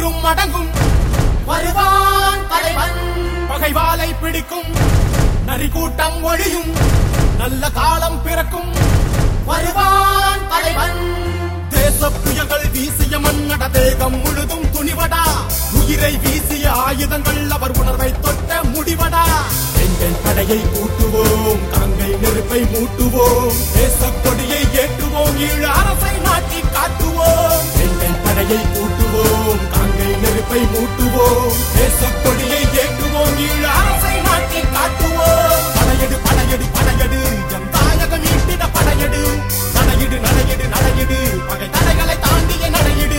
ஊரும் அடங்கும் வருவான் தலைவன் பகைவாலை பிடிக்கும் நரி கூட்டம் ஒழியும் நல்ல காலம் பிறக்கும் வருவான் தலைவன் தேச புயல்கள் வீசிய மன்னட தேகம் முழுதும் துணிவடா உயிரை வீசிய ஆயுதங்கள் அவர் உணர்வை தொட்ட முடிவடா எங்கள் படையை கூட்டுவோம் காங்கை நெருப்பை மூட்டுவோம் தேச கொடியை ஏற்றுவோம் ஈழ அரசை நாட்டி காட்டுவோம் எங்கள் படையை கூட்டுவோம் காங்கை நெருப்பை மூட்டுவோம் தேச கொடியை ஏற்றுவோம் ஈழ அரசை நாட்டி காட்டுவோம் படையெடு படையெடு படையெடு என் தாயகம் ஈட்டிட படையெடு நடையிடு நடையிடு நடையிடு பகை தடைகளை தாண்டிய நடையிடு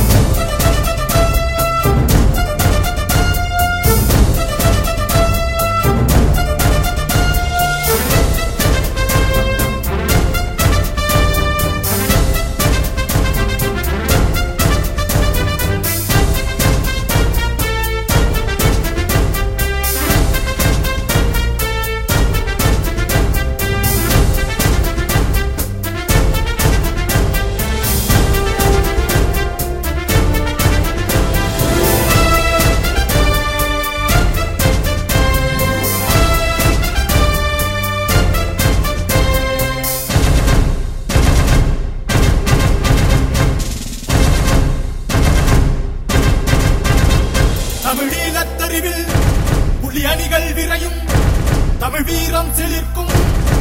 தமிழீழத்தறிவில் புலி அணிகள் விரையும் தமிழ் வீரம் செழிக்கும்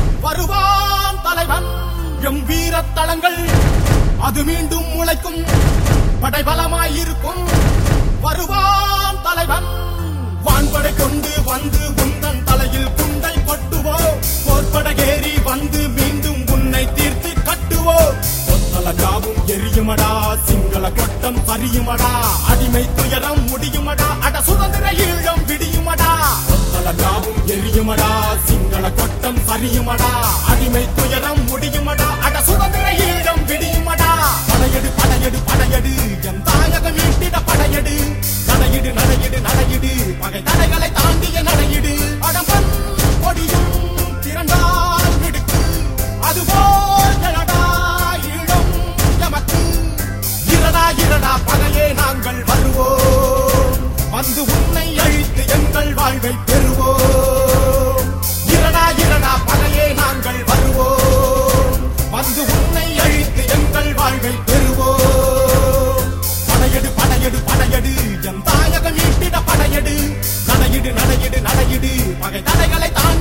வருவான் தலைவன் எம் வீரத்தளங்கள் அது மீண்டும் முளைக்கும் படைபலமாயிருக்கும் வருவான் தலைவன் வான்படை கொண்டு வந்து உந்தன் தலையில் குண்டை கொட்டுவோம் போர்படகேறி வந்து மீண்டும் உன்னை தீர்த்து கட்டுவோம் கொத்தலகாவும் எரியுமடா சிங்கள கொட்டம் சரியுமடா அடிமை துயரம் முடியுமடா அட சுதந்திர ஈழம் விடியுமடா கொத்தலகாவும் எரியுமடா சிங்கள கொட்டம் சரியுமடா அடிமை துயரம் முடியுமடா அட சுதந்திர ஈழம் விடியுமடா படையெடு படையெடு படையெடு என் தாயகம் ஈட்டிட படையெடு நடையிடு நடையிடு நடையிடு பகை தடைகளை தாண்டிய நடையிடு அடம்பன் கொடியும் திரண்டால் விடுக்கு அதுபோல் எழடா ஈழம் எமக்கு இரடா இரடா பகையே நாங்கள் வருவோம் வந்து உன்னை அழித்து எங்கள் வாழ்வை பெறுவோம் இரடா இரடா பகையே நாங்கள் வருவோம் வந்து உன்னை அழித்து எங்கள் வாழ்வை பெறுவோம் படையெடு படையெடு படையெடு என் தாயகம் ஈட்டிட படையெடு நடையிடு நடையிடு நடையிடு பகை தடைகளை தாண்டி